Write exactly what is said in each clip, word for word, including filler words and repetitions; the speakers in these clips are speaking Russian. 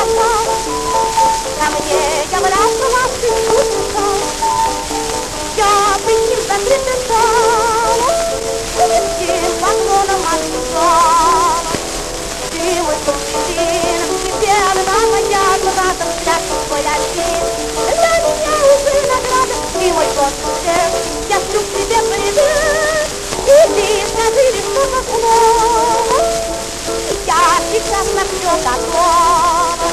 бросал, ко мне являлся вас и слушал. Я бы с ним затрепетала, легким поклоном отвечала. Ты мой субтитрин, верно моя глаза, взгляд твой один. Для меня уже награда, ты мой год-успех, я шлю к тебе привет. И ты скажи лишь что-то слово, я сейчас на все готова.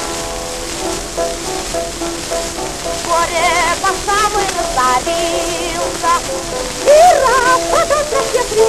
Вскоре по самый разорился, и раз подался все